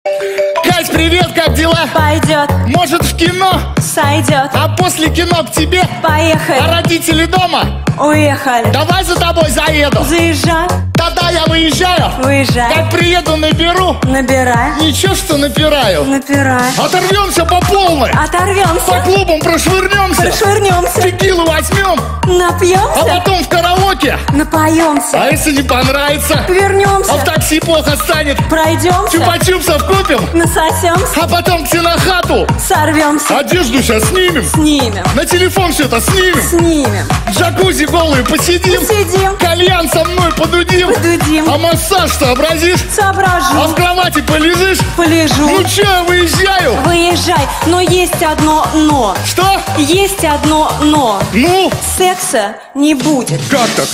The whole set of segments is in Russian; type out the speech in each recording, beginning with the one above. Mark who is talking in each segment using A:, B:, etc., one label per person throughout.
A: Кать, привет, как дела?
B: Пойдет,
A: Может, в кино?
B: сойдет.
A: А после кино к тебе? А
B: Поехали,
A: родители дома?
B: уехали.
A: Давай за тобой заеду.
B: Заезжай,
A: Тогда я выезжаю.
B: выезжай.
A: Как приеду, наберу.
B: Набирай,
A: Ничего, что напираю.
B: напирай.
A: Оторвемся по полной. По
B: Оторвемся,
A: клубам прошвырнемся.
B: прошвырнемся,
A: Текилу возьмем. А
B: напьемся,
A: потом в караоке.
B: напоемся,
A: А если не понравится? А в
B: вернемся,
A: такси плохо станет.
B: пройдемся,
A: Чупа-чупсов купим.
B: насосемся,
A: А потом к хату.
B: сорвемся,
A: Одежду сейчас снимем.
B: снимем,
A: На телефон все это снимем.
B: снимем.
A: В джакузи голые посидим.
B: Сидим,
A: Кальян со мной подудим.
B: подудим,
A: А массаж сообразишь? А
B: соображу,
A: в кровати полежишь?
B: полежу.
A: Ну чё, я выезжаю?
B: Выезжай, но есть одно но.
A: Что?
B: Есть одно но.
A: Ну,
B: Секса не будет.
A: как так?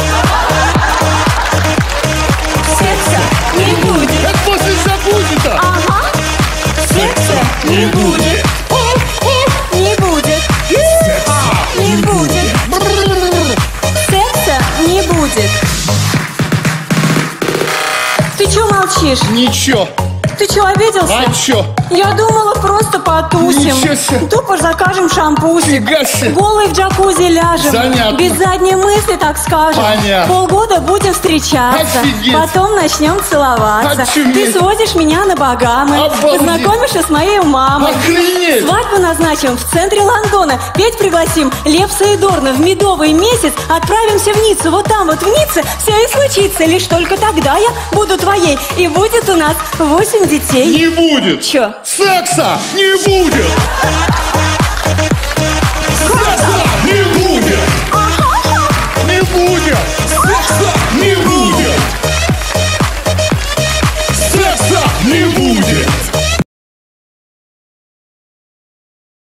B: Секса не будет.
A: Это после джакузи-то.
B: Ага. Секса не будет. Не будет. Не будет. Секса не будет. Ты чё молчишь?
A: Ничего.
B: Ты чё, обиделся?
A: А чё?
B: Я думала, просто потусим.
A: Ничего себе.
B: Тупо закажем шампусик.
A: Фига себе.
B: Голый в джакузи ляжем.
A: Занятно.
B: Без задней мысли, так скажем.
A: Понятно.
B: Полгода будем встречаться.
A: Офигеть.
B: Потом начнем целоваться.
A: Очуметь.
B: Ты сводишь меня на Багамы.
A: Обалдеть.
B: Познакомишься с моей мамой.
A: Охренеть.
B: Свадьбу назначим в центре Лондона. Петь пригласим Лепса и Дорна. В медовый месяц отправимся в Ниццу. Вот там вот в Ницце все и случится. Лишь только тогда я буду твоей. И будет у нас 8 детей.
A: Не будет.
B: Чё?
A: Секса не будет.